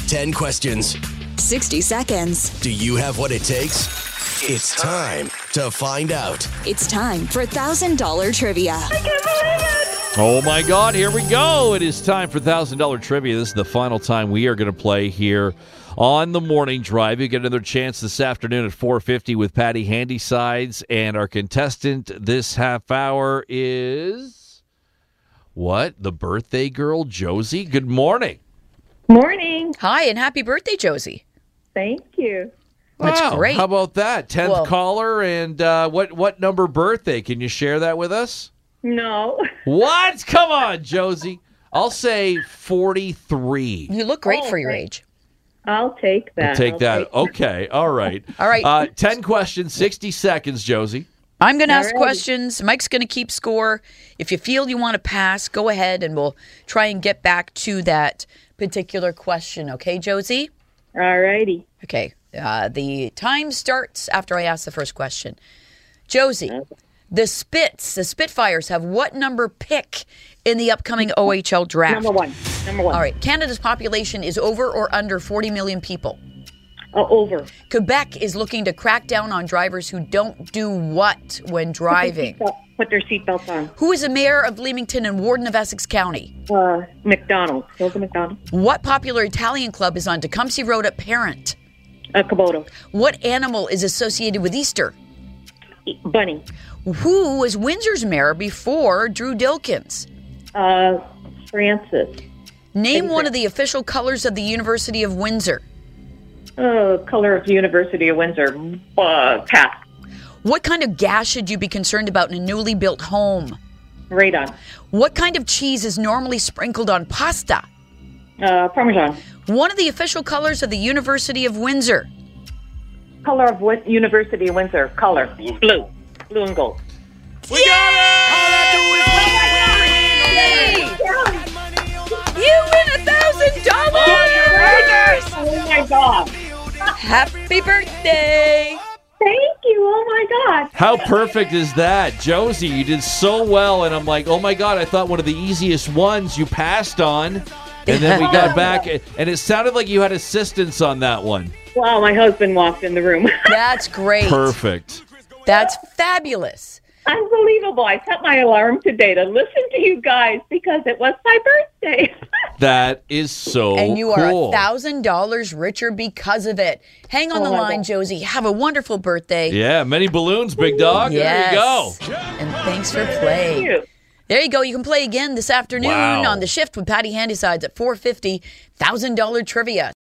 10 questions. 60 seconds. Do you have what it takes? It's time to find out. It's time for $1,000 trivia. Oh my God, here we go. It is time for $1,000 trivia. This is the final time we are going to play here on the Morning Drive. You get another chance this afternoon at 4:50 with Patty Handysides. And our contestant this half hour is, the birthday girl, Josie. Good morning. Morning. Hi, and happy birthday, Josie. Thank you. That's Wow, great. How about that? 10th Well- caller, and what number birthday? Can you share that with us? No. What? Come on, Josie. I'll say 43. You look great Oh, for your thanks. age. I'll take that. I'll take that. Okay. All right. All right. 10 questions, 60 seconds, Josie. I'm going to ask Alrighty. questions. Mike's going to keep score. If you feel you want to pass, go ahead, and we'll try and get back to that particular question. Okay, Josie? All righty. Okay. The time starts after I ask the first question. Josie, the Spitfires have what number pick in the upcoming OHL draft? Number one. All right. Canada's population is over or under 40 million people. Over. Quebec is looking to crack down on drivers who don't do what when driving? Put their seatbelts on. Who is the mayor of Leamington and warden of Essex County? McDonald's. Hilda McDonald. What popular Italian club is on Tecumseh Road at Parent? Caboto. What animal is associated with Easter? Bunny. Who was Windsor's mayor before Drew Dilkins? Francis. Name one of the official colors of the University of Windsor. Color of the University of Windsor. Pass. What kind of gas should you be concerned about in a newly built home? Radon. What kind of cheese is normally sprinkled on pasta? Parmesan. One of the official colors of the University of Windsor. Color of what University of Windsor? Color. Blue. Blue and gold. We got it! You win $1,000! Oh my God. Happy birthday! Thank you. Oh my God. How perfect is that? Josie, you did so well, and I'm like, oh my God, I thought one of the easiest ones you passed on, and then we got back, and it sounded like you had assistance on that one. Wow, my husband walked in the room. That's great. Perfect. That's fabulous. Unbelievable. I set my alarm today to listen to you guys because it was my birthday. That is so And you cool. are $1,000 richer because of it. Hang on the my line, God. Josie. Have a wonderful birthday. Yeah, many balloons, big dog. Yes. There you go. And thanks for playing. Thank you. There you go. You can play again this afternoon Wow. on The Shift with Patty Handysides at 4:50. $1,000 trivia.